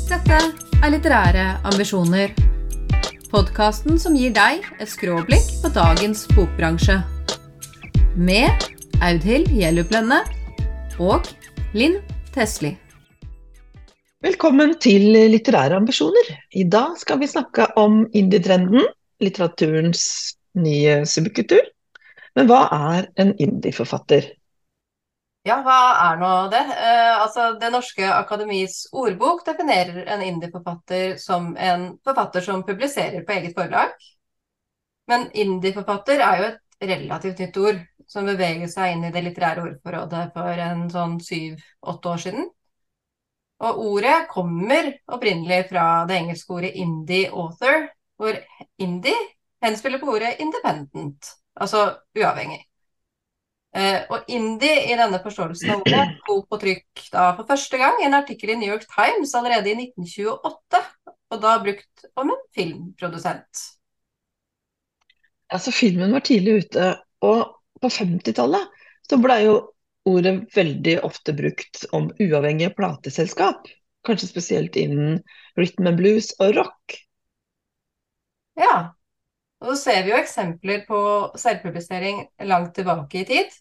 Dette litterære ambisjoner. Podcasten som gir deg et skråblikk på dagens bokbransje. Med Audhild Gjellup-Lenne og Linn Tesli. Velkommen til litterære ambisjoner. I dag skal vi snakke om indie-trenden, litteraturens nye subkultur. Men hva er en indie-forfatter? Ja, hva er nå det? Det Norske Akademis ordbok definerer en indie-forfatter som en forfatter som publiserer på eget forlag. Men indie-forfatter er jo et relativt nytt ord som beveger seg inn i det litterære ordforrådet for en sånn 7-8 år siden. Og ordet kommer opprinnelig fra det engelske ordet indie author, hvor indie henspiller på ordet independent, altså uavhengig. Og indie i denne forståelsen av ordet kom på trykk da for første gang i en artikkel i New York Times allerede i 1928, og da brukt om en filmprodusent. Altså, filmen var tidlig ute, og på 50-tallet så ble jo ordet veldig ofte brukt om uavhengige plateselskap, kanskje spesielt innen rhythm and blues og rock. Ja, og så ser vi jo eksempler på selvpublisering langt tilbake i tid.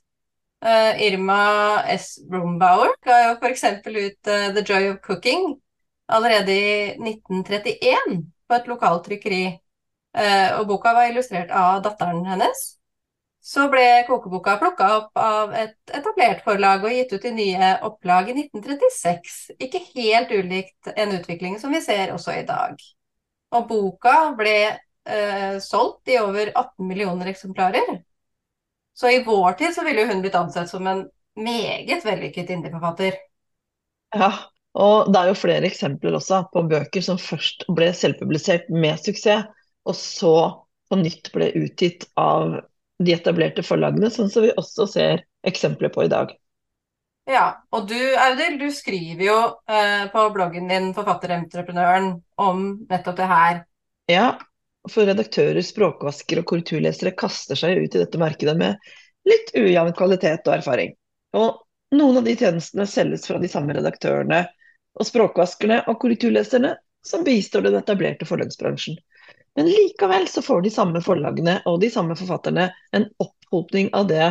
Irma S. Rombauer ga jo for eksempel ut The Joy of Cooking allerede i 1931 på et lokalt trykkeri, og boka var illustrert av datteren hennes. Så ble kokeboka plukket opp av et etablert forlag og gitt ut i nye opplag i 1936, ikke helt ulikt en utvikling som vi ser også i dag. Og boka ble solgt i over 18 millioner eksemplarer. Så i vår tid så ville jo hun blitt ansett som en meget vellykket indie-forfatter. Ja, og det er jo flere eksempler også på bøker som først ble selvpublisert med suksess, og så på nytt ble utgitt av de etablerte forlagene, sånn som vi også ser eksempler på i dag. Ja, og du, Audhild, du skriver jo på bloggen din Forfatterentreprenøren om nettopp det her. Ja, for redaktører, språkvaskere og korrekturlesere kaster seg ut i dette markedet med litt ujevn kvalitet og erfaring. Og noen av de tjenestene selges fra de samme redaktørene og språkvaskerne og korrekturleserne som bistår den etablerte forlagsbransjen. Men likevel så får de samme forlagene og de samme forfatterne en opphopning av det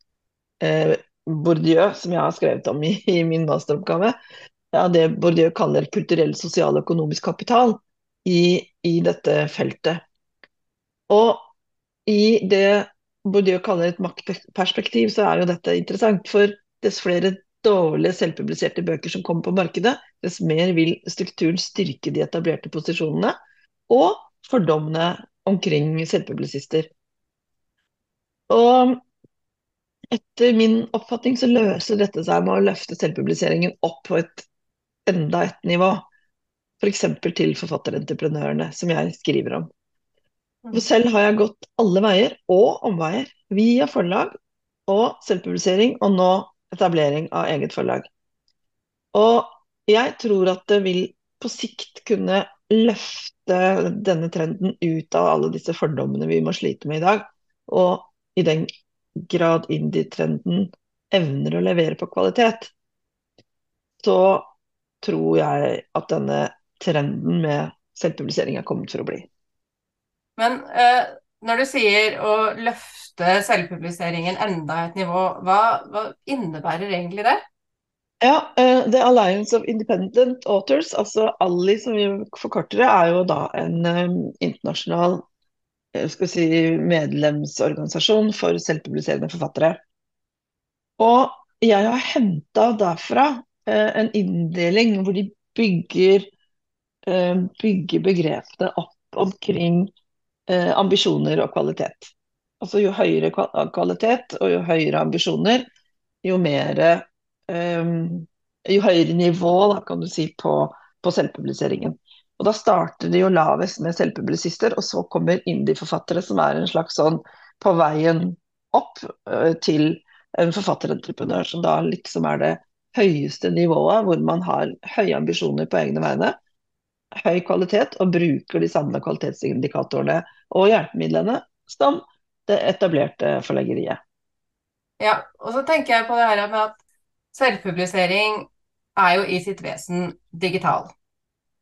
Bourdieu, som jeg har skrevet om i min masteroppgave, ja, det Bourdieu kaller kulturell, sosial og økonomisk kapital i dette feltet. Og i det Bourdieu kaller et maktperspektiv, så er jo dette interessant, for dess flere dårlige selvpubliserte bøker som kommer på markedet, dess mer vil strukturen styrke de etablerte posisjonene og fordommene omkring selvpublisister. Og etter min oppfatning så løser dette seg med å løfte selvpubliseringen opp på enda et nivå. For eksempel til forfatterentreprenørene, som jeg skriver om. For selv har jeg gått alle veier og omveier via forlag og selvpublisering, og nå etablering av eget forlag. Og jeg tror at det vil på sikt kunne løfte denne trenden ut av alle disse fordommene vi må slite med i dag, og i den grad indie-trenden evner å levere på kvalitet, så tror jeg at denne trenden med selvpublisering er kommet for å bli. Men når du sier å løfte selvpubliseringen enda et nivå, hva innebærer egentlig det? Ja, The Alliance of Independent Authors, altså ALLI som vi forkorter det, er jo da en internasjonal medlemsorganisasjon for selvpubliserende forfattere. Og jeg har hentet derfra en inndeling hvor de bygger begrepene opp omkring ambisjoner og kvalitet. Altså jo høyere kvalitet og jo høyere ambisjoner, jo høyere nivå da, kan du si, på selvpubliseringen. Og da starter de jo lavest med selvpublisister, og så kommer indie-forfattere som er en slags sånn på veien opp til en forfatterentreprenør, som da liksom er det høyeste nivået, hvor man har høye ambisjoner på egne vegne, høy kvalitet, og bruker de samme kvalitetsindikatorene og hjelpemidlene som det etablerte forleggeriet. Ja, og så tenker jeg på det her med at selvpublisering er jo i sitt vesen digital.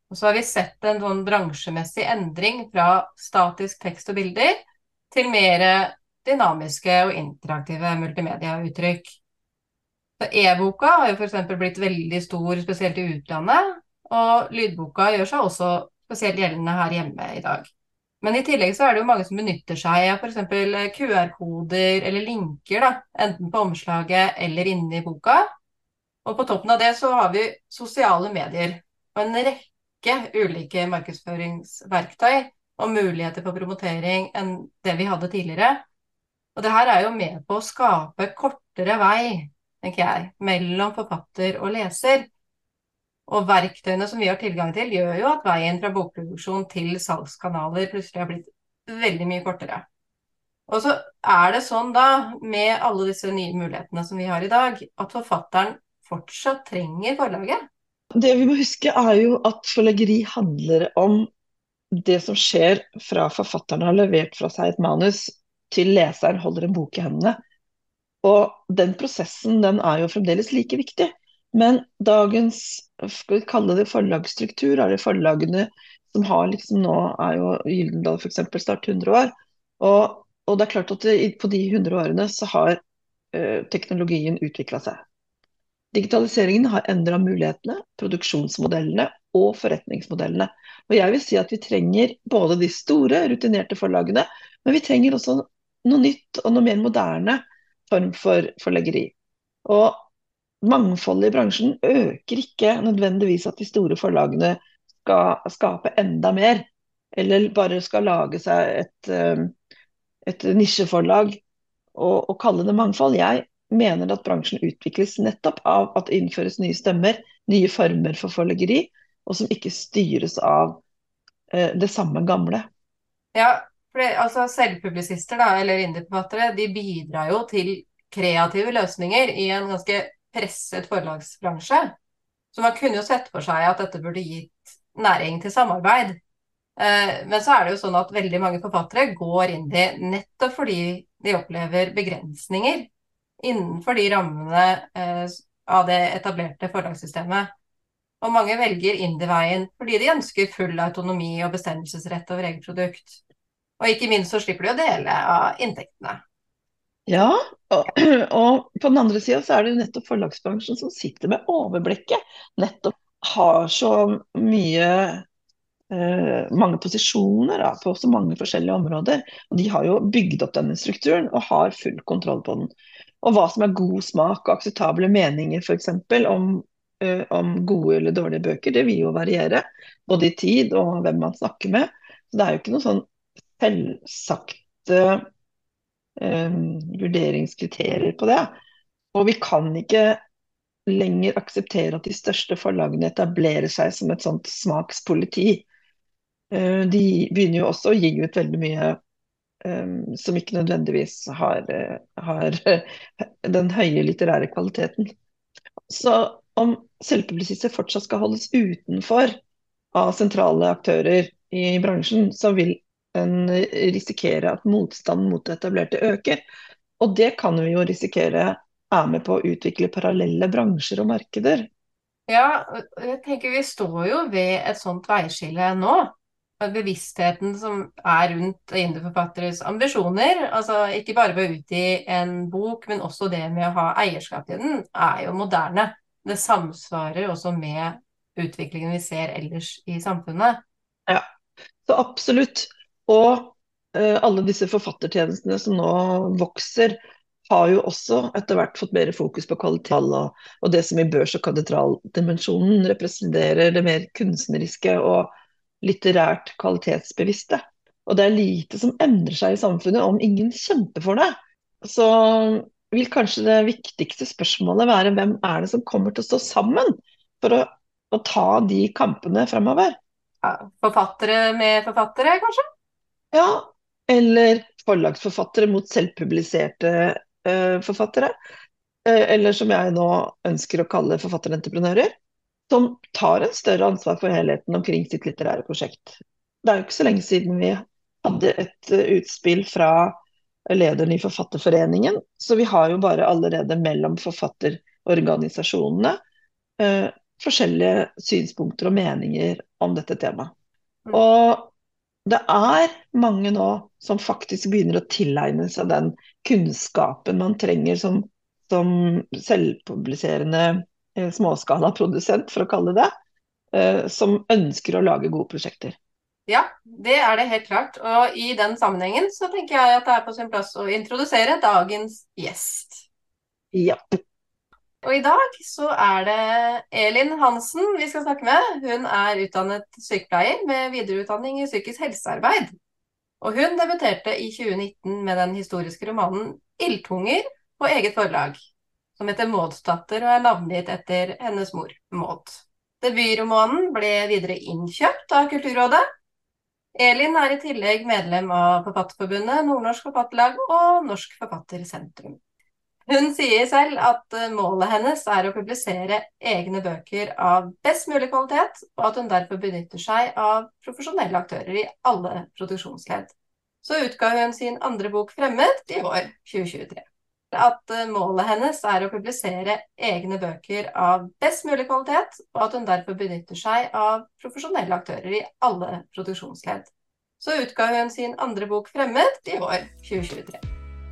Og så har vi sett en sånn bransjemessig endring fra statisk tekst og bilder til mer dynamiske og interaktive multimediauttrykk. Så e-boka har jo for eksempel blitt veldig stor, spesielt i utlandet, og lydboka gjør seg også spesielt gjeldende her hjemme i dag. Men i tillegg så er det jo mange som benytter seg av for eksempel QR-koder eller linker, da, enten på omslaget eller inne i boka. Og på toppen av det så har vi sosiale medier og en rekke ulike markedsføringsverktøy og muligheter for promotering enn det vi hadde tidligere. Og det her er jo med på å skape kortere vei, tenker jeg, mellom forfatter og leser. Og verktøyene som vi har tilgang til, gjør jo at veien fra bokproduksjon til salgskanaler plutselig har blitt veldig mye kortere. Og så er det sånn da, med alle disse nye mulighetene som vi har i dag, at forfatteren fortsatt trenger forlaget. Det vi må huske er jo at forleggeri handler om det som skjer fra forfatteren har levert fra seg et manus til leseren holder en bok i hendene. Og den prosessen, den er jo fremdeles like viktig. Men dagens, skal vi kalle det forlagsstruktur, er det forlagene som har liksom nå, er jo Gyldendal for eksempel snart 100 år. Og det er klart at på de 100 årene så har teknologien utviklet seg. Digitaliseringen har endret mulighetene, produksjonsmodellene og forretningsmodellene. Og jeg vil si at vi trenger både de store, rutinerte forlagene, men vi trenger også noe nytt og noe mer moderne form for forleggeri. Og mangfoldet i bransjen øker ikke nødvendigvis at de store forlagene skal skape enda mer, eller bare skal lage seg et nisjeforlag og kalle det mangfold. Jeg mener at bransjen utvikles nettopp av at det innføres nye stemmer, nye former for forleggeri, og som ikke styres av det samme gamle. Ja, for altså selvpublisister da, eller indie-forfattere, de bidrar jo til kreative løsninger i en ganske presset forlagsbransje. Så man kunne jo sett for seg at dette burde gitt næring til samarbeid. Men så er det jo sånn at veldig mange forfattere går inn i nettopp fordi de opplever begrensninger innenfor de rammene av det etablerte forlagssystemet. Og mange velger indie-veien fordi de ønsker full autonomi og bestemmelsesrett over eget produkt. Og ikke minst så slipper de å dele av inntektene. Ja, og på den andre siden så er det jo nettopp forlagsbransjen som sitter med overblikket. Nettopp har så mange posisjoner da, på så mange forskjellige områder. Og de har jo bygd opp denne strukturen og har full kontroll på den. Og hva som er god smak og akseptable meninger for eksempel om gode eller dårlige bøker, det vil jo variere. Både i tid og hvem man snakker med. Så det er jo ikke noe sånn selvsagte vurderingskriterier på det. Og vi kan ikke lenger akseptere at de største forlagene etablerer seg som et sånt smakspoliti. De begynner jo også å gi ut veldig mye som ikke nødvendigvis har den høye litterære kvaliteten. Så om selvpublisister fortsatt skal holdes utenfor av sentrale aktører i bransjen, så vil en risikere at motstanden mot det etablerte øker. Og det kan vi jo risikere er med på å utvikle parallelle bransjer og markeder. Ja, jeg tenker vi står jo ved et sånt veiskille nå. Bevisstheten som er rundt indie-forfatteres ambisjoner, altså ikke bare ved å utgi en bok, men også det med å ha eierskap til den, er jo moderne. Det samsvarer også med utviklingen vi ser ellers i samfunnet. Ja, så absolutt. Og alle disse forfattertjenestene som nå vokser, har jo også etter hvert fått mer fokus på kvalitet, og det som i børs- og katedraldimensjonen representerer det mer kunstneriske og litterært kvalitetsbevisste. Og det er lite som endrer seg i samfunnet om ingen kjemper for det. Så vil kanskje det viktigste spørsmålet være hvem er det som kommer til å stå sammen for å ta de kampene fremover? Ja, forfattere med forfattere, kanskje? Ja, eller forlagsforfattere mot selvpubliserte forfattere. Eller som jeg nå ønsker å kalle forfatterentreprenører, som tar en større ansvar for helheten omkring sitt litterære prosjekt. Det er jo ikke så lenge siden vi hadde et utspill fra lederen i Forfatterforeningen, så vi har jo bare allerede mellom forfatterorganisasjonene forskjellige synspunkter og meninger om dette temaet. Mm. Og det mange nå som faktisk begynner å tilegne seg den kunnskapen man trenger som selvpubliserende småskalaprodusent, for å kalle det, som ønsker å lage gode prosjekter. Ja, det det helt klart. Og i den sammenhengen så tenker jeg at det på sin plass å introdusere dagens gjest. Ja. Og i dag så det Elin Hansen vi skal snakke med. Hun utdannet sykepleier med videreutdanning i psykisk helsearbeid. Og hun debuterte i 2019 med den historiske romanen Ildtunger på eget forlag, som heter Mauds-datter og navngitt etter hennes mor, Maud. Debutromanen ble videre innkjøpt av Kulturrådet. Elin i tillegg medlem av Forfatterforbundet, Nordnorsk Forfatterlag og Norsk Forfattersentrum. Hun sier selv at målet hennes å publisere egne bøker av best mulig kvalitet, og at hun derfor benytter seg av profesjonelle aktører i alle produksjonsledd. Så utga hun sin andre bok Fremmed i år 2023. At målet hennes å publisere egne bøker av best mulig kvalitet, og at hun derfor benytter seg av profesjonelle aktører i alle produksjonsledd. Så utga hun sin andre bok Fremmed i år 2023.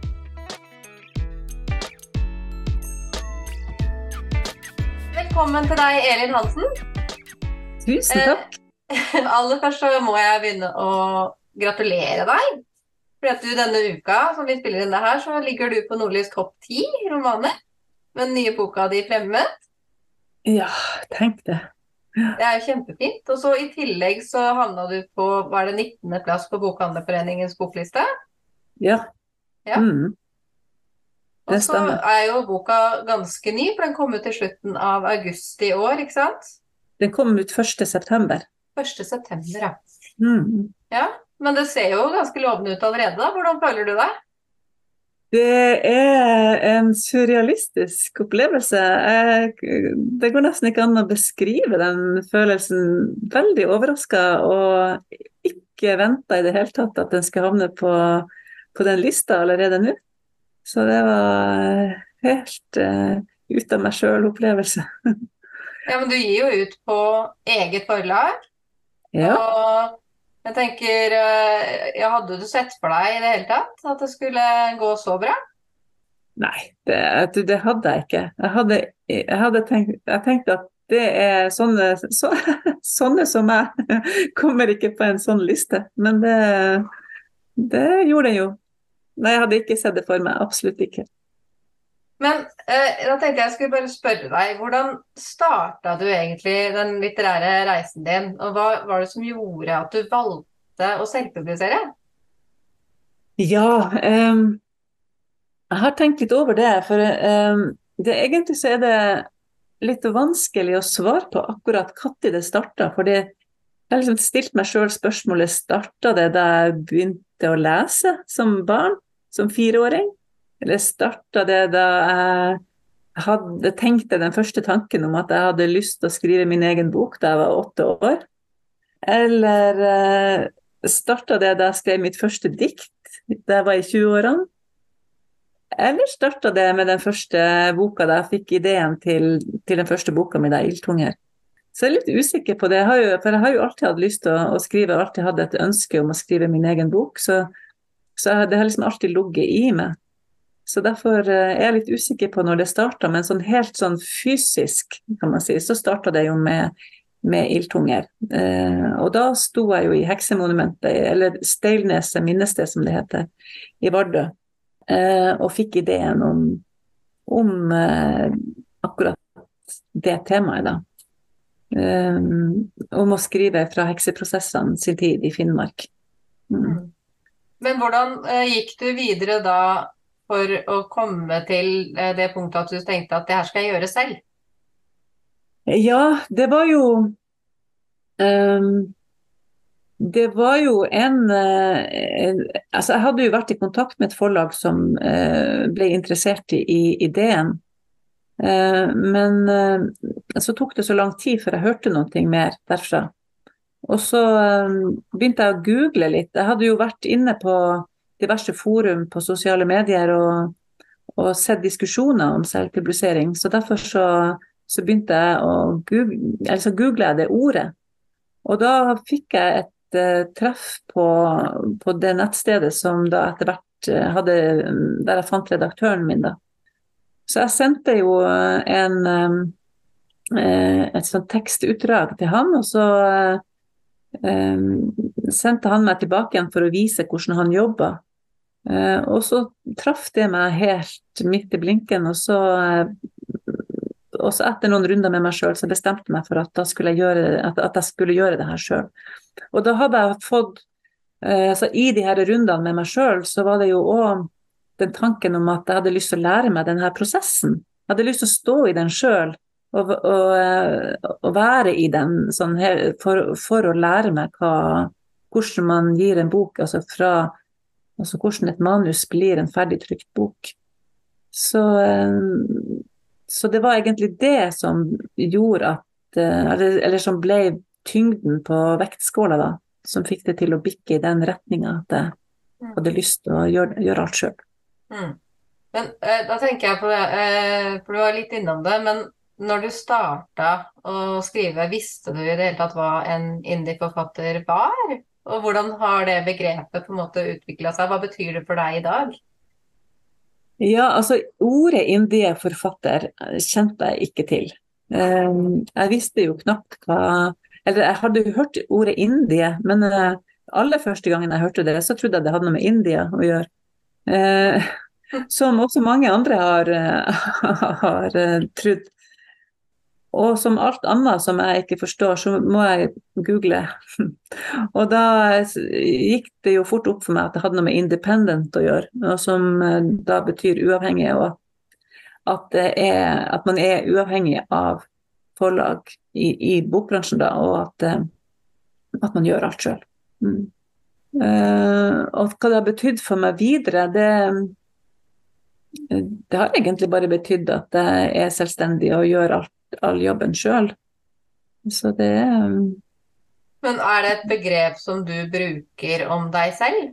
Velkommen til deg, Elin Hansen. Tusen takk. Aller først så må jeg begynne å gratulere deg. Fordi at du denne uka, som vi spiller inn det her, så ligger du på Nordlys topp 10 romaner med den nye boka di Fremmed. Ja, tenk det. Det jo kjempefint. Og så i tillegg så havna du på, var det 19. plass på Bokhandlerforeningens bokliste? Ja. Ja. Det Og så stemmer. jo boka ganske ny, for den kom ut til slutten av august i år, ikke sant? Den kom ut 1. september. 1. september, ja. Mm. Ja, men det ser jo ganske lovende ut allerede da. Hvordan føler du deg? Det en surrealistisk opplevelse. Det går nesten ikke an å beskrive den følelsen. Veldig overrasket og ikke ventet i det hele tatt at den skal havne på den lista allerede nå. Så det var helt ut av meg selv opplevelse. Ja, men du gir jo ut på eget forlag, Ja, og jeg tenker, hadde du sett for deg i det hele tatt at det skulle gå så bra? nei, det hadde jeg ikke. Jeg tenkte at det sånne som meg kommer ikke på en sånn liste, men det gjorde den jo. Nei, jeg hadde ikke sett det for meg, absolutt ikke. Men da tenkte jeg skulle bare spørre deg, hvordan startet du egentlig den litterære reisen din, og hva var det som gjorde at du valgte å selvpublisere? Ja, jeg har tenkt litt over det, for egentlig så det litt vanskelig å svare på akkurat når det startet, for jeg har liksom stilt meg selv spørsmålet, startet det da jeg begynte å lese som barn, som 4-åring? Eller startet det da jeg tenkte den første tanken om at jeg hadde lyst til å skrive min egen bok da jeg var 8 år? Eller startet det da jeg skrev mitt første dikt da jeg var i 20-årene? Eller startet det med den første boka da jeg fikk ideen til den første boka mi, da Ildtunger? Så jeg litt usikker på det, for jeg har jo alltid hatt lyst til å skrive, og alltid hatt et ønske om å skrive min egen bok, så det har liksom alltid ligget i meg. Så derfor jeg litt usikker på når det startet, men sånn helt sånn fysisk, kan man si, så startet det jo med Ildtunger. Og da sto jeg jo i Heksemonumentet, eller Steilneset minnested som det heter, i Vardø, og fikk ideen om akkurat det temaet da. Om å skrive fra hekseprosessene sin tid i Finnmark. Men hvordan gikk du videre da for å komme til det punktet at du tenkte at det her skal jeg gjøre selv? Ja, det var jo altså jeg hadde jo vært i kontakt med et forlag som ble interessert i ideen, men så tok det så lang tid før jeg hørte noe mer derfra. Og så begynte jeg å google litt. Jeg hadde jo vært inne på diverse forum på sosiale medier og sett diskusjoner om selvpublisering, så derfor så så begynte jeg å google jeg det ordet. Og da fikk jeg et treff på det nettstedet som da etter hvert der jeg fant redaktøren min da. Så jeg sendte jo et sånt tekstutdrag til han, og så sendte han meg tilbake igjen for å vise hvordan han jobbet. Og så traff det meg helt midt i blinken, og så etter noen runder med meg selv, så bestemte jeg meg for at jeg skulle gjøre det her selv. Og da hadde jeg fått, så i de her rundene med meg selv, så var det jo også den tanken om at jeg hadde lyst til å lære meg denne prosessen. Jeg hadde lyst til å stå i den selv, og være i den sånn her, for å lære meg hvordan man gir en bok, altså hvordan et manus blir en ferdig trykt bok. Så det var egentlig det som gjorde at, eller som ble tyngden på vektskåla da, som fikk det til å bikke i den retningen at jeg hadde lyst til å gjøre alt selv. Men da tenker jeg på, for du var litt innom det, men når du startet å skrive, visste du i det hele tatt hva en indie-forfatter var? Og hvordan har det begrepet på en måte utviklet seg? Hva betyr det for deg i dag? Ja, altså ordet indie-forfatter kjente jeg ikke til. Jeg visste jo knapt eller jeg hadde jo hørt ordet indie, men aller første gangen jeg hørte det, så trodde jeg det hadde noe med India å gjøre. Som også mange andre har trodd. Og som alt annet som jeg ikke forstår, så må jeg google. Og da gikk det jo fort opp for meg at det hadde noe med independent å gjøre, og som da betyr uavhengig, og at man er uavhengig av forlag i bokbransjen da, og at man gjør alt selv. Og hva det har betydd for meg videre, det har egentlig bare betydd at jeg er selvstendig og gjør all jobben selv. Så det Men er det et begrep som du bruker om deg selv?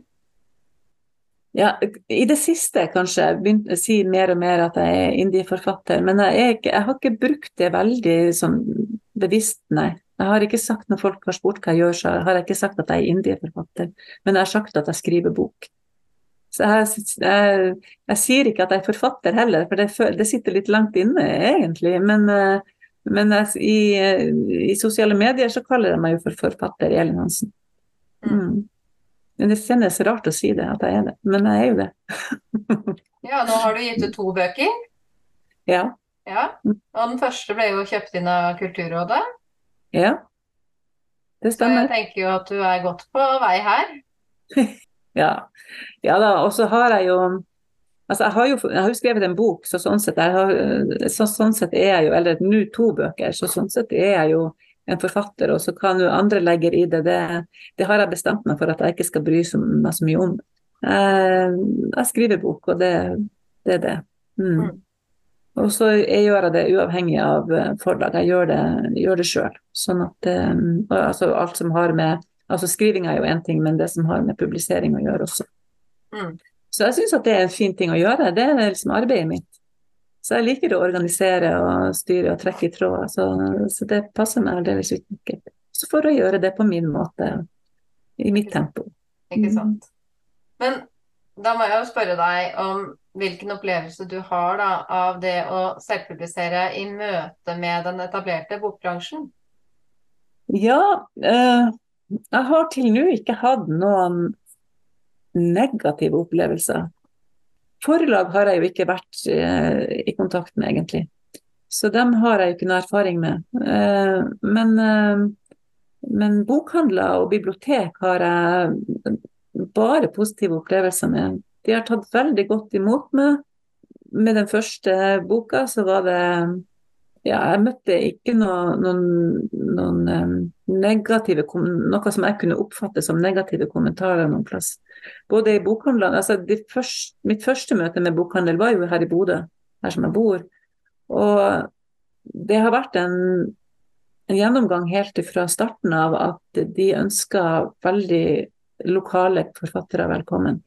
Ja, i det siste kanskje jeg begynte å si mer og mer at jeg er indie-forfatter, men jeg har ikke brukt det veldig sånn bevisst, nei. Jeg har ikke sagt når folk har spurt hva jeg gjør, så har jeg ikke sagt at jeg er indie-forfatter, men jeg har sagt at jeg skriver bok. Så jeg sier ikke at jeg er forfatter heller, for det sitter litt langt inne egentlig, men i sosiale medier så kaller jeg meg jo for forfatter Elin Hansen. Men det kjennes rart å si det, at jeg er det, men jeg er jo det. Ja, nå har du gitt ut 2 bøker. Ja. Ja, og den første ble jo kjøpt inn av Kulturrådet. Ja, det Så stemmer. jeg tenker jo at du er godt på vei her. Ja da, og så har jeg jo, altså jeg har jo skrevet en bok, så sånn sett er jeg jo, eller nå 2 bøker, så sånn sett er jeg jo en forfatter, og så kan jo andre legge i det har jeg bestemt meg for at jeg ikke skal bry meg så mye om. Jeg skriver bok, og det er det. Og så gjør jeg det uavhengig av forlag, jeg gjør det selv, sånn at altså alt som har med, altså skriving er jo en ting, men det som har med publisering å gjøre også. Så jeg synes at det er en fin ting å gjøre, det er liksom arbeidet mitt. Så jeg liker å organisere og styre og trekke i tråd, så det passer meg aldeles utmerket. Så for å gjøre det på min måte, i mitt tempo. Ikke sant? Men da må jeg jo spørre deg om hvilken opplevelse du har da, av det å selvpublisere i møte med den etablerte bokbransjen. Ja, jeg har til nå ikke hatt noen negative opplevelser. Forlag har jeg jo ikke vært i kontakt med egentlig, så dem har jeg jo ikke noe erfaring med. Men bokhandler og bibliotek har jeg bare positive opplevelser med. De har tatt veldig godt imot meg. Med den første boka så var det, ja, jeg møtte ikke noen negative, noe som jeg kunne oppfatte som negative kommentarer noen plass. Både i bokhandlene, altså mitt første møte med bokhandel var jo her i Bodø, her som jeg bor. Og det har vært en gjennomgang helt fra starten av at de ønsker veldig lokale forfattere velkommen.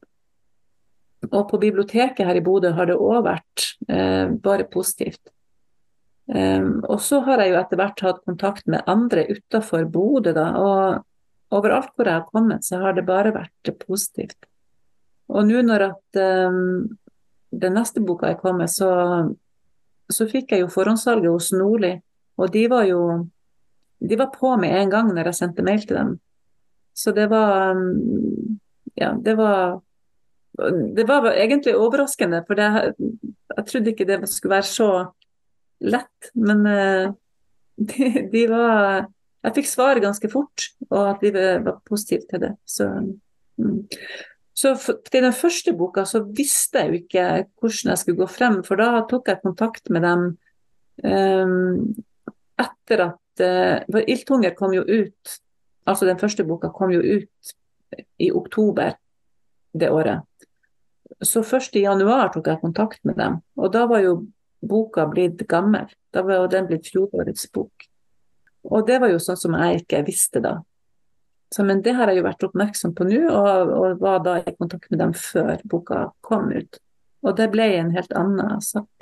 Og på biblioteket her i Bodø har det også vært bare positivt. Og så har jeg jo etter hvert hatt kontakt med andre utenfor Bodø da, og overalt hvor jeg har kommet, så har det bare vært positivt. Og nå når at den neste boka jeg kom med, så fikk jeg jo forhåndssalget hos Nordli, og de var på med en gang når jeg sendte mail til dem. Så det var, ja, det var egentlig overraskende, for jeg trodde ikke det skulle være så lett, men de var, jeg fikk svar ganske fort, og at de var positive til det. Så til den første boka så visste jeg jo ikke hvordan jeg skulle gå frem, for da tok jeg kontakt med dem etter at for Ildtunger kom jo ut, altså den første boka kom jo ut i oktober det året. Så først i januar tok jeg kontakt med dem, og da var jo boka blitt gammel. Da var jo den blitt fjorårets bok. Og det var jo sånn som jeg ikke visste da. Så, men det har jeg jo vært oppmerksom på nå, og var da i kontakt med dem før boka kom ut. Og det ble en helt annen sak.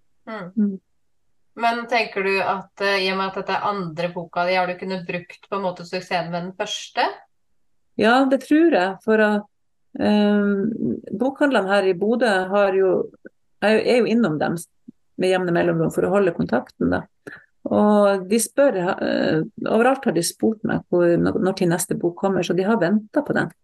Men tenker du at i og med at dette er andre boka di, har du kunnet brukt på en måte suksessen med den første? Ja, det tror jeg, for at bokhandlerne her i Bodø er jo innom dem med jevne mellomrom for å holde kontakten da. Og de spør, overalt har de spurt meg når til neste bok kommer, så de har ventet på den.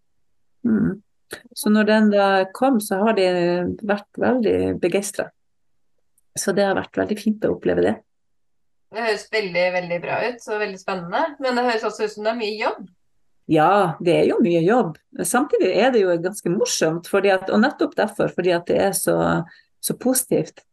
Så når den da kom, så har de vært veldig begeistret. Så det har vært veldig fint å oppleve det. Det høres veldig, veldig bra ut, så veldig spennende. Men det høres også ut som det er mye jobb. Ja, det er jo mye jobb. Samtidig er det jo ganske morsomt, og nettopp derfor, fordi at det er så positivt.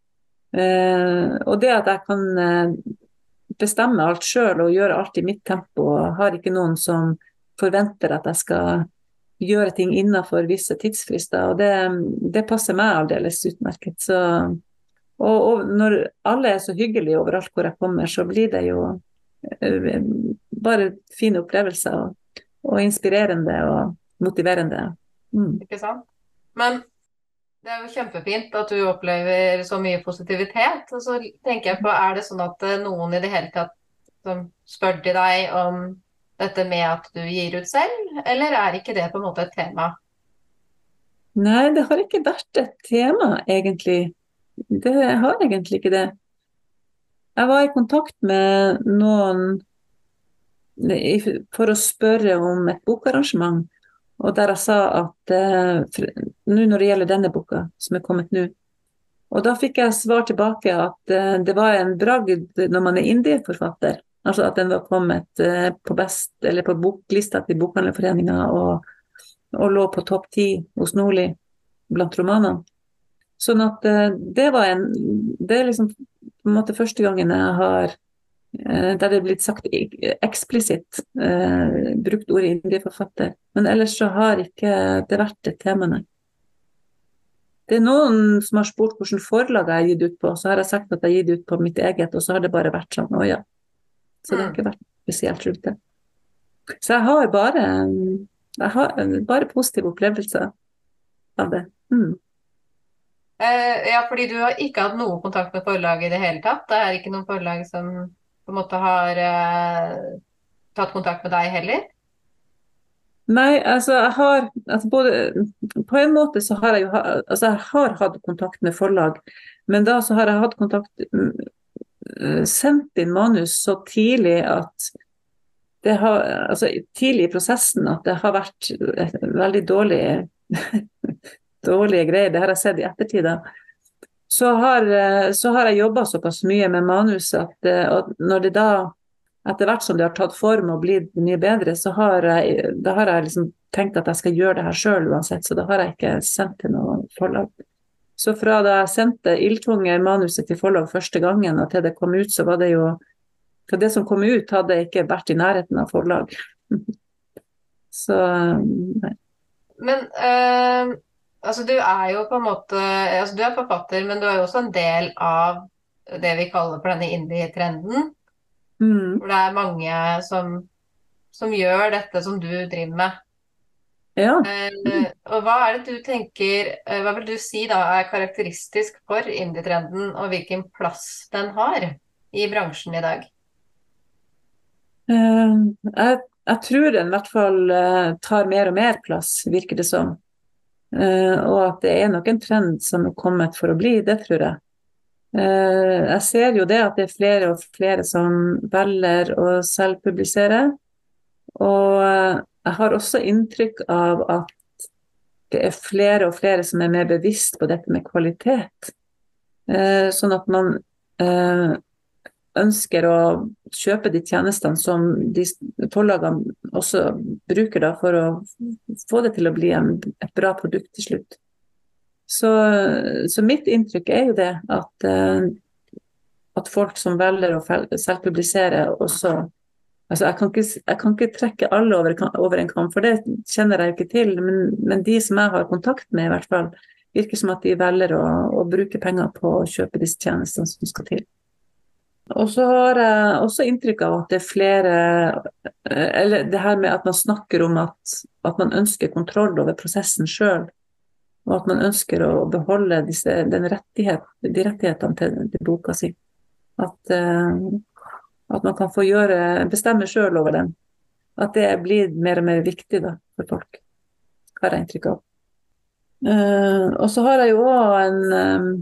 Og det at jeg kan bestemme alt selv og gjøre alt i mitt tempo, har ikke noen som forventer at jeg skal gjøre ting innenfor visse tidsfrister, og det passer meg aldeles utmerket. Og når alle er så hyggelige overalt hvor jeg kommer, så blir det jo bare fine opplevelser og inspirerende og motiverende. Ikke sant? Men det er jo kjempefint at du opplever så mye positivitet, og så tenker jeg på, er det sånn at noen i det hele tatt som spør til deg om dette med at du gir ut selv, eller er ikke det på en måte et tema? Nei, det har ikke vært et tema, egentlig. Det har egentlig ikke det. Jeg var i kontakt med noen for å spørre om et bokarrangement, og der jeg sa at nå når det gjelder denne boka som er kommet nå, og da fikk jeg svar tilbake at det var en bragd når man er indie-forfatter, altså at den var kommet på boklista til Bokhandlerforeningen og lå på topp 10 hos Nordli blant romanene. Sånn at det er liksom på en måte første gangen jeg har der det er blitt sagt eksplisitt brukt ordet indie-forfatter, men ellers så har ikke det vært et tema. Det er noen som har spurt hvordan forlag jeg har gitt ut på, så har jeg sagt at jeg har gitt ut på mitt eget, og så har det bare vært sånn, ja. Så det har ikke vært spesielt rundt det. Så jeg har bare positive opplevelser av det. Ja, fordi du har ikke hatt noe kontakt med forlaget i det hele tatt. Det er ikke noen forlag som på en måte har tatt kontakt med deg heller? Nei, altså jeg har på en måte så har jeg har hatt kontakt med forlag, men da så har jeg hatt kontakt sendt inn manus så tidlig at det har, tidlig i prosessen at det har vært veldig dårlige greier, det har jeg sett i ettertid da. Så har jeg jobbet såpass mye med manus at når det da, etter hvert som det har tatt form og blitt mye bedre, så har jeg liksom tenkt at jeg skal gjøre det her selv uansett, så da har jeg ikke sendt til noen forlag. Så fra da jeg sendte Ildtunger manuset til forlag første gangen, og til det kom ut, så var det jo, for det som kom ut hadde ikke vært i nærheten av forlag. Så, nei. Men, du er jo på en måte, du er forfatter, men du er jo også en del av det vi kaller for denne indie-trenden. Hvor det er mange som gjør dette som du driver med. Ja. Og hva er det du tenker, hva vil du si da er karakteristisk for indie-trenden, og hvilken plass den har? i bransjen i dag? Jeg tror den i hvert fall tar mer og mer plass, virker det som. Og at det er nok en trend som er kommet for å bli, det tror jeg. Jeg ser jo det at det er flere og flere som velger å selvpublisere. Og jeg har også inntrykk av at det er flere og flere som er mer bevisst på dette med kvalitet. Sånn at man ønsker å kjøpe de tjenestene som de forlagene også bruker da, for å få det til å bli et bra produkt til slutt. Så mitt inntrykk er jo det at folk som velger å selvpublisere også, altså jeg kan ikke trekke alle over en kam, for det kjenner jeg ikke til, men de som jeg har kontakt med i hvert fall, virker som at de velger å bruke penger på å kjøpe disse tjenestene som skal til. Og så har jeg også inntrykk av at det er flere, eller det her med at man snakker om at man ønsker kontroll over prosessen selv, og at man ønsker å beholde de rettighetene til boka si. At man kan få bestemme selv over den. At det blir mer og mer viktig da, for folk, har jeg inntrykk av. Og så har jeg jo også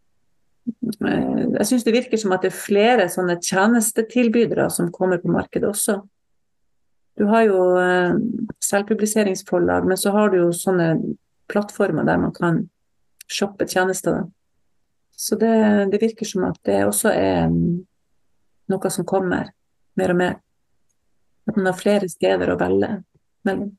jeg synes det virker som at det er flere sånne tjenestetilbydere som kommer på markedet også. Du har jo selvpubliseringsforlag, men så har du jo sånne plattformer der man kan shoppe tjenester. Så det virker som at det også er noe som kommer mer og mer. At man har flere steder å velge mellom.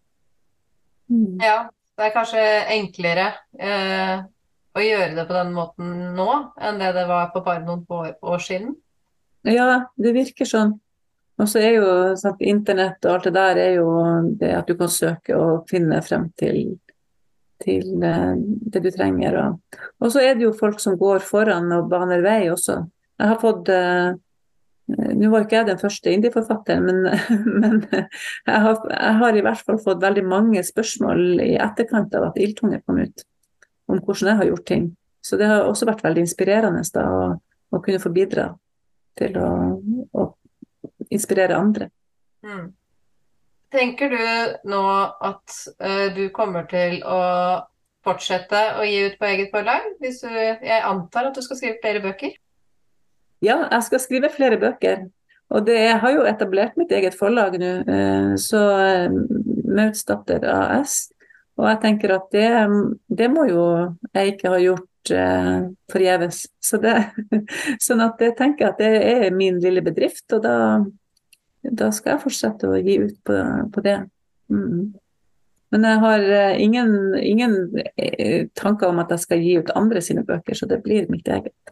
Ja, det er kanskje enklere å gjøre det på den måten nå, enn det var for bare noen år siden? Ja, det virker sånn. Og så er jo sant, internett og alt det der er jo det at du kan søke og finne frem til det du trenger. Og så er det jo folk som går foran og baner vei også. Jeg har fått, nå var ikke jeg den første indie-forfatteren, men jeg har i hvert fall fått veldig mange spørsmål i etterkant av at Ildtunge kom ut, om hvordan jeg har gjort ting. Så det har også vært veldig inspirerende da, å kunne få bidra til å inspirere andre. Tenker du nå at du kommer til å fortsette å gi ut på eget forlag? Jeg antar at du skal skrive flere bøker? Ja, jeg skal skrive flere bøker. Og jeg har jo etablert mitt eget forlag nå, så Maudsdatter AS. Og jeg tenker at det må jo jeg ikke ha gjort forgjeves. Sånn at jeg tenker at det er min lille bedrift, og da skal jeg fortsette å gi ut på det. Men jeg har ingen tanker om at jeg skal gi ut andre sine bøker, så det blir mitt eget.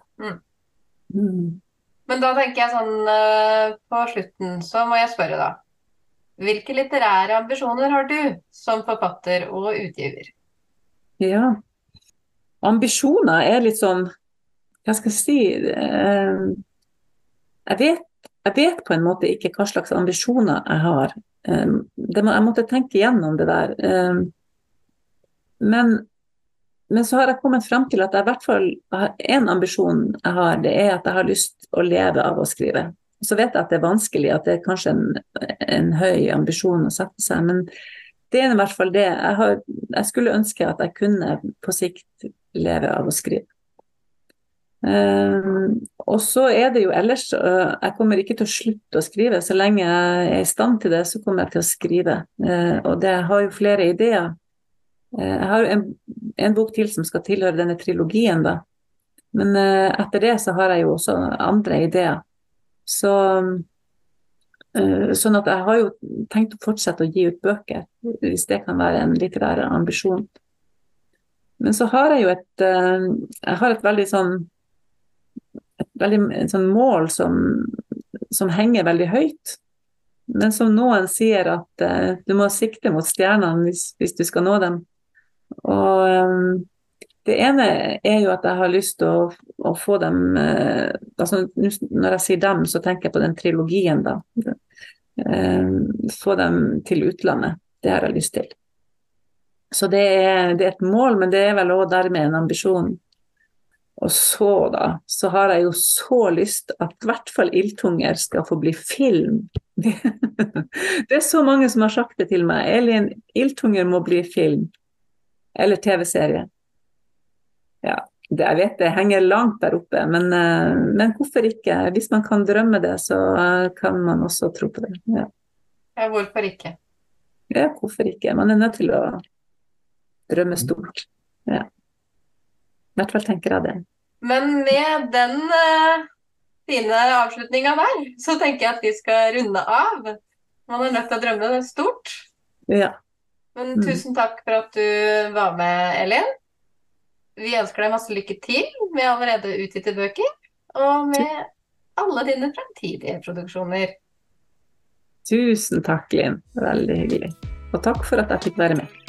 Men da tenker jeg sånn, på slutten så må jeg spørre da. Hvilke litterære ambisjoner har du som forfatter og utgiver? Ja, ambisjoner er litt sånn, hva skal jeg si, jeg vet på en måte ikke hva slags ambisjoner jeg har. Jeg måtte tenke gjennom det der. Men så har jeg kommet frem til at jeg i hvert fall har en ambisjon jeg har, det er at jeg har lyst å leve av å skrive. Så vet jeg at det er vanskelig, at det er kanskje en høy ambisjon å sette seg, men det er i hvert fall det. Jeg skulle ønske at jeg kunne på sikt leve av å skrive. Og så er det jo ellers, jeg kommer ikke til å slutte å skrive, så lenge jeg er i stand til det, så kommer jeg til å skrive. Og det har jo flere ideer. Jeg har en bok til som skal tilhøre denne trilogien da, men etter det så har jeg jo også andre ideer. Sånn at jeg har jo tenkt å fortsette å gi ut bøker, hvis det kan være en litterær ambisjon. Men så har jeg jo et veldig sånn mål som henger veldig høyt, men som noen sier at du må sikte mot stjernene hvis du skal nå dem. Og det ene er jo at jeg har lyst til å få dem, altså når jeg sier dem, så tenker jeg på den trilogien da. Få dem til utlandet, det har jeg lyst til. Så det er et mål, men det er vel også dermed en ambisjon. Og så da, så har jeg jo så lyst at i hvert fall Ildtunger skal få bli film. Det så mange som har sagt det til meg. Elin, Ildtunger må bli film. Eller TV-serie. Ja, jeg vet det henger langt der oppe, men hvorfor ikke? Hvis man kan drømme det, så kan man også tro på det. Ja, Ja, hvorfor ikke? ja hvorfor ikke? Man nødt til å drømme stort. Ja, i hvert fall tenker jeg det. Men med den fine avslutninga der, så tenker jeg at vi skal runde av. Man nødt til å drømme stort. Ja. Men tusen takk for at du var med, Elin. Vi ønsker deg masse lykke til med allerede utgitte bøker, og med alle dine fremtidige produksjoner. Tusen takk, Linn. Veldig hyggelig. Og takk for at jeg fikk være med.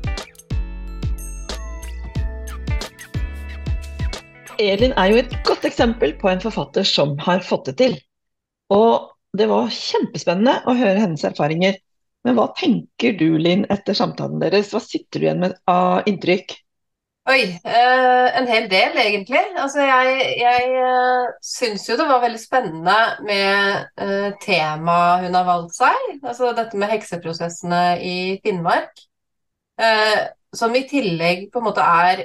Elin jo et godt eksempel på en forfatter som har fått det til. Og det var kjempespennende å høre hennes erfaringer. Men hva tenker du, Linn, etter samtalen deres? Hva sitter du igjen med av inntrykk? Oi, en hel del egentlig. Altså jeg syns jo det var veldig spennende med temaet hun har valgt seg. Altså dette med hekseprosessene i Finnmark. Som i tillegg på en måte er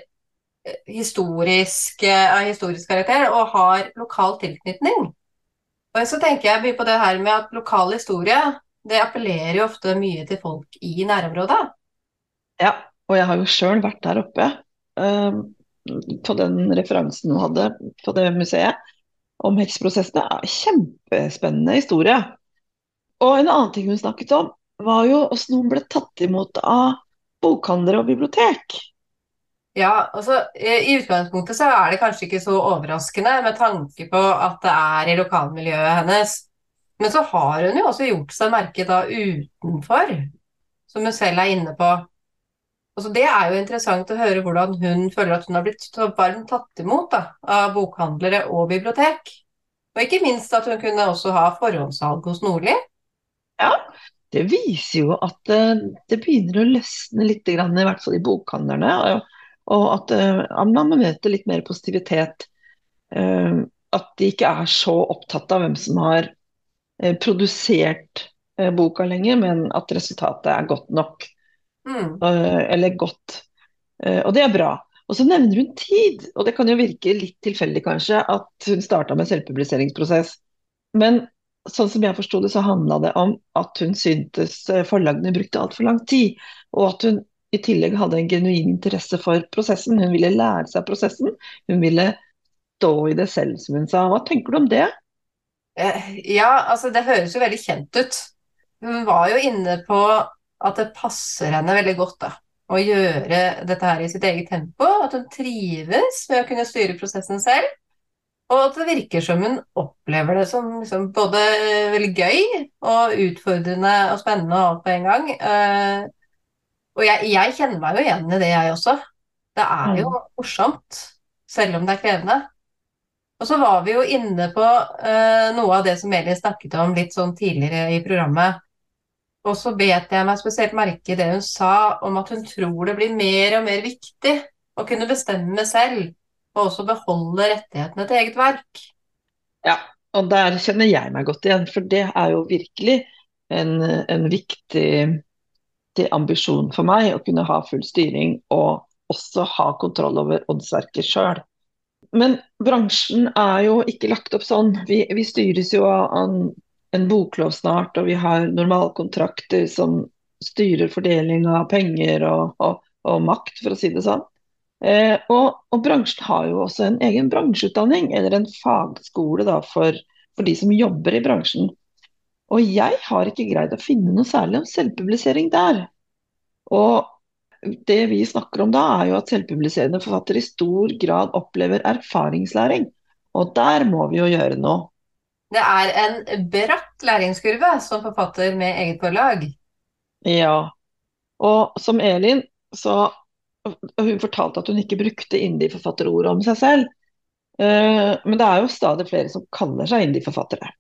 historisk karakter og har lokal tilknytning. Og så tenker jeg mye på det her med at lokal historie, det appellerer jo ofte mye til folk i nærområdet. Ja, og jeg har jo selv vært der oppe på den referansen hun hadde på det museet om hekseprosessene. Kjempespennende historie. Og en annen ting hun snakket om var jo hvordan hun ble tatt imot av bokhandlere og bibliotek. Ja, altså i utgangspunktet så er det kanskje ikke så overraskende med tanke på at det er i lokalmiljøet hennes. Men så har hun jo også gjort seg merket da utenfor, som hun selv er inne på. Altså det er jo interessant å høre hvordan hun føler at hun har blitt så varmt tatt imot da, av bokhandlere og bibliotek. Og ikke minst at hun kunne også ha forhåndssalg hos Nordli. Ja, det viser jo at det begynner å løsne litt, i hvert fall i bokhandlerne, og at man møter litt mer positivitet. At de ikke er så opptatt av hvem som har produsert boka lenger, men at resultatet er godt nok. Eller godt. Og det er bra. Og så nevner hun tid, og det kan jo virke litt tilfeldig kanskje, at hun startet med selvpubliseringsprosess. Men sånn som jeg forstod det, så handlet det om at hun syntes forlagene brukte alt for lang tid, og at hun i tillegg hadde en genuin interesse for prosessen. Hun ville lære seg prosessen, hun ville stå i det selv, som hun sa. Hva tenker du om det? Ja, altså det høres jo veldig kjent ut. Hun var jo inne på at det passer henne veldig godt da, å gjøre dette her i sitt eget tempo, at hun trives med å kunne styre prosessen selv, og at det virker som hun opplever det som liksom både veldig gøy og utfordrende og spennende og alt på en gang. Og jeg kjenner meg jo igjen i det, jeg også. Det er jo morsomt, selv om det er krevende. Og så var vi jo inne på noe av det som Elin snakket om litt sånn tidligere i programmet. Og så bet jeg meg spesielt merke i det hun sa om at hun tror det blir mer og mer viktig å kunne bestemme selv, og også beholde rettighetene til eget verk. Ja, og der kjenner jeg meg godt igjen, for det er jo virkelig en viktig ambisjon for meg å kunne ha full styring og også ha kontroll over åndsverket selv. Men bransjen er jo ikke lagt opp sånn. Vi styres jo av en boklov snart, og vi har normalkontrakter som styrer fordeling av penger og makt, for å si det sånn. Og bransjen har jo også en egen bransjeutdanning, eller en fagskole da, for de som jobber i bransjen. Og jeg har ikke greid å finne noe særlig om selvpublisering der. Og det vi snakker om da er jo at selvpubliserende forfattere i stor grad opplever erfaringslæring. Og der må vi jo gjøre noe. Det er en bratt læringskurve som forfatter med eget forlag. Ja, og som Elin, så hun fortalte at hun ikke brukte indie-forfatterord om seg selv. Men det er jo stadig flere som kaller seg indie-forfattere.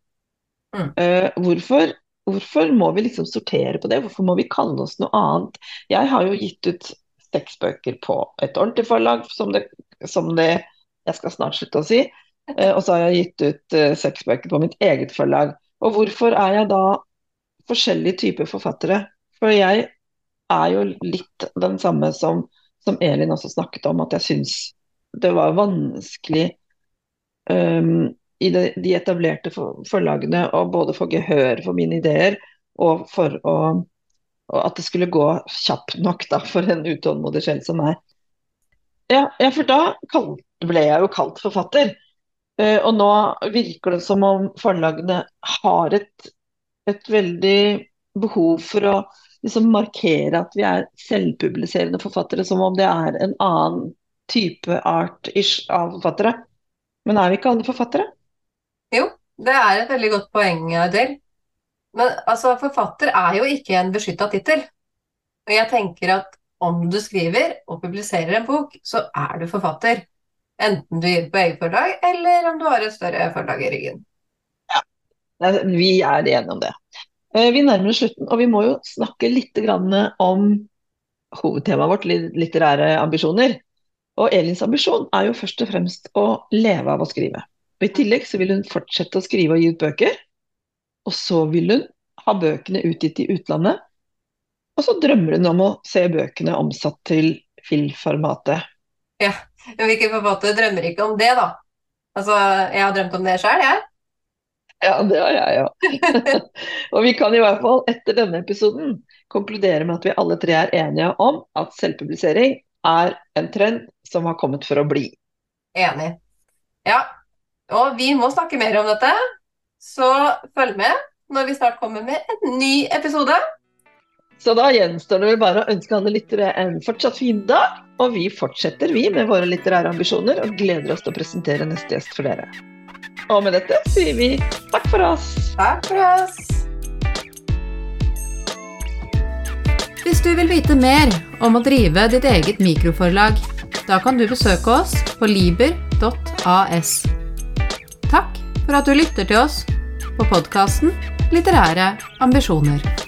Hvorfor må vi liksom sortere på det? Hvorfor må vi kalle oss noe annet? Jeg har jo gitt ut 6 bøker på et ordentlig forlag, som det jeg skal snart slutte å si. Og så har jeg gitt ut 6 bøker på mitt eget forlag. Og hvorfor er jeg da forskjellige typer forfattere? For jeg er jo litt den samme som Elin også snakket om, at jeg synes det var vanskelig i de etablerte forlagene å både få gehør for mine ideer, og for og at det skulle gå kjapt nok da, for en utålmodig sjel som meg. Ja, for da ble jeg jo kalt forfatter. Og nå virker det som om forlagene har et veldig behov for å liksom markere at vi er selvpubliserende forfattere, som om det er en annen type art-ish av forfattere. Men er vi ikke alle forfattere? Jo, det er et veldig godt poeng, Adel. Men altså, forfatter er jo ikke en beskyttet titel. Og jeg tenker at om du skriver og publiserer en bok, så er du forfatter. Enten du gir på eget forlag, eller om du har et større forlag i ryggen. Ja, vi er enige om det. Vi nærmer oss slutten, og vi må jo snakke litt om hovedtemaet vårt, litterære ambisjoner. Og Elins ambisjon er jo først og fremst å leve av å skrive. Og i tillegg så vil hun fortsette å skrive og gi ut bøker, og så vil hun ha bøkene utgitt i utlandet, og så drømmer hun om å se bøkene omsatt til filmformatet. Ja, men hvilke forfatter drømmer ikke om det da? Altså, jeg har drømt om det selv, jeg. Ja, det har jeg, ja. Og vi kan i hvert fall etter denne episoden konkludere med at vi alle 3 er enige om at selvpublisering er en trend som har kommet for å bli. Enig. Ja, og vi må snakke mer om dette, så følg med når vi snart kommer med en ny episode. Så da gjenstår det vel bare å ønske alle lyttere en fortsatt fin dag, og vi fortsetter med våre litterære ambisjoner og gleder oss til å presentere neste gjest for dere. Og med dette sier vi takk for oss. Takk for oss. Hvis du vil vite mer om å drive ditt eget mikroforlag, da kan du besøke oss på liber.as. Takk for at du lytter til oss på podcasten Litterære ambisjoner.